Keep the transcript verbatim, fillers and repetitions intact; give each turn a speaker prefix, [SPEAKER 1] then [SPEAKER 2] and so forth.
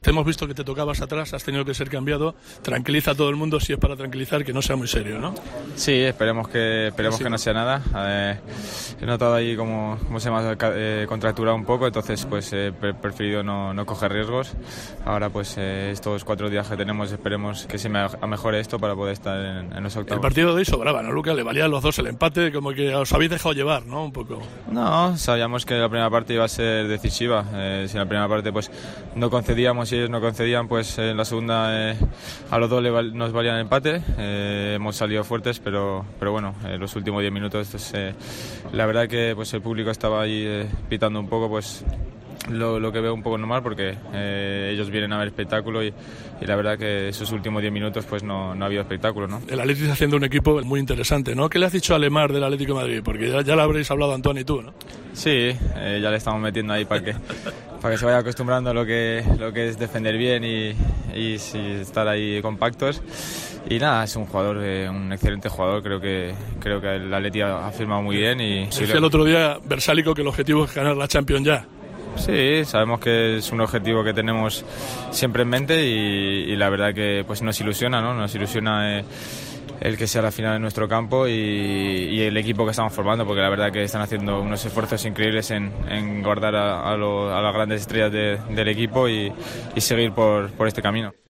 [SPEAKER 1] te hemos visto que te tocabas atrás, has tenido que ser cambiado. Tranquiliza a todo el mundo, si es para tranquilizar, que no sea muy serio, ¿no?
[SPEAKER 2] Sí, esperemos que esperemos sí. que no sea nada. Eh, he notado ahí como, como se me ha eh, contracturado un poco, entonces pues he eh, preferido no, no coger riesgos. Ahora pues eh, estos cuatro días que tenemos esperemos que se me mejore esto para poder estar en, en los octavos.
[SPEAKER 1] El partido de hoy sobraba, ¿no, Lucas? Le valían los dos el empate, como que os habéis dejado llevar, ¿no? Un poco.
[SPEAKER 2] No, sabíamos que la primera parte iba a ser decisiva. Eh, si en la primera parte pues no concedíamos y ellos no concedían, pues en la segunda eh, a los dos le val- nos valían el empate. Eh, hemos salido fuertes, pero pero bueno, eh, los últimos diez minutos pues, eh, la verdad que pues el público estaba ahí eh, pitando un poco, pues Lo, lo que veo un poco normal porque eh, ellos vienen a ver espectáculo y, y la verdad que esos últimos diez minutos pues no, no ha habido espectáculo, ¿no?
[SPEAKER 1] El Atlético está haciendo un equipo muy interesante, ¿no? ¿Qué le has dicho a Lemar del Atlético de Madrid? Porque ya, ya lo habréis hablado Antoine y tú, ¿no?
[SPEAKER 2] Sí, eh, ya le estamos metiendo ahí para que, para que se vaya acostumbrando a lo que, lo que es defender bien y, y sí, estar ahí compactos. Y nada, es un jugador, eh, un excelente jugador, creo que creo que el Atlético ha firmado muy bien. Y
[SPEAKER 1] decía sí, el otro día Versálico que el objetivo es ganar la Champions ya.
[SPEAKER 2] Sí, sabemos que es un objetivo que tenemos siempre en mente y, y la verdad que pues nos ilusiona, ¿no? Nos ilusiona eh, el que sea la final en nuestro campo y, y el equipo que estamos formando, porque la verdad que están haciendo unos esfuerzos increíbles en, en guardar a, a, lo, a las grandes estrellas de, del equipo y, y seguir por, por este camino.